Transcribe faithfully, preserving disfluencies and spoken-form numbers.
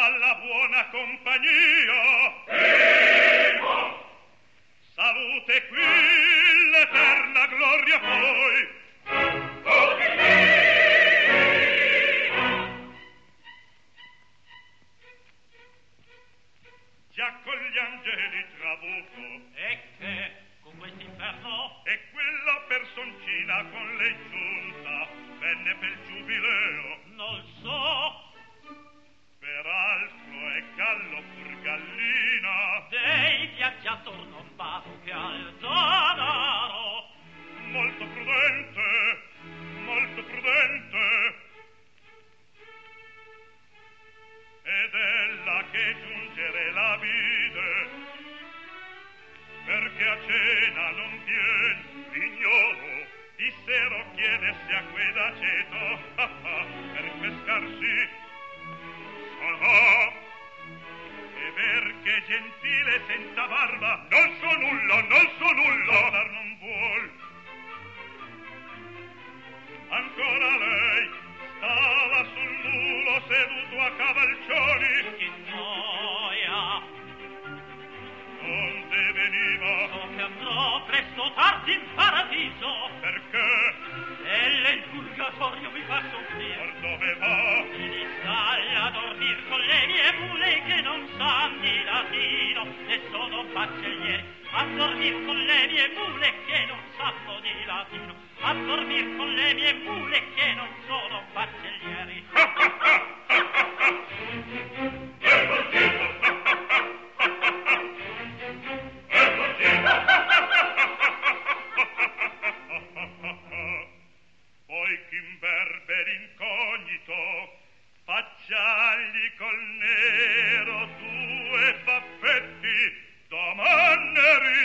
alla buona compagnia. Vivo! Salute qui, l'eterna gloria poi. Già con gli angeli travuto. E che con quest'inferno? E quella personcina con lei giunta venne per giubileo. Non so. Peraltro è gallo pur gallina. Dei viaggiator non bato che al danaro. Molto prudente, molto prudente. Ed ella che giungere la vide, perché a cena non vien l'ignoro, dissero chiedesse a queda ceto, ah, ah, per pescarsi. Ah, e perché gentile senza barba non so nulla, non so nulla, parlar non vuol. Ancora lei stava sul mulo seduto a cavalcioni. Che noia! Donde veniva? So che andrò presto tardi in paradiso. Perché? E il purgatorio mi fa soffrire. Per dove va? In stalla a dormir con le mie mule che non san di latino e sono baccellieri. A dormir con le mie mule che non sanno di latino. A dormir con le mie mule che non sono baccellieri. Poi ch'imberbe l'incognito facciagli col nero due baffetti domanneri.